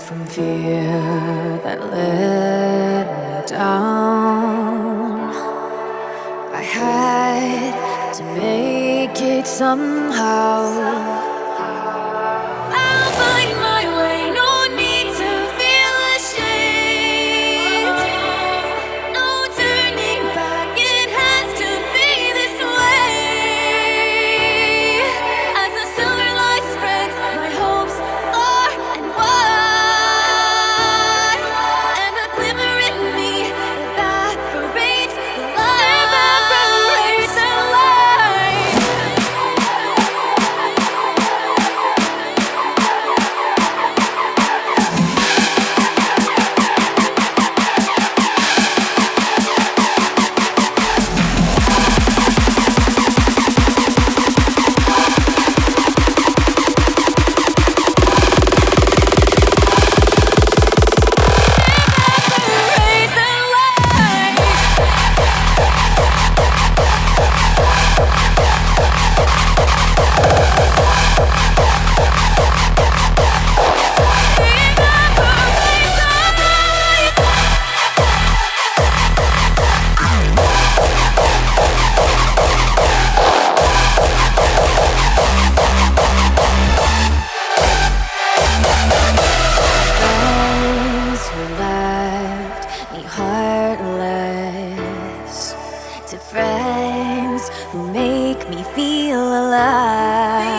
from fear that let me down. I had to make it somehow. I'll find my way, no need to feel ashamed. No turning back, it has to be this way. As the silver light spreads, my hopes far and wide, and the glimmer in me evaporates the light. Evaporates the light. Friends who left me heartless, to friends who make me feel alive.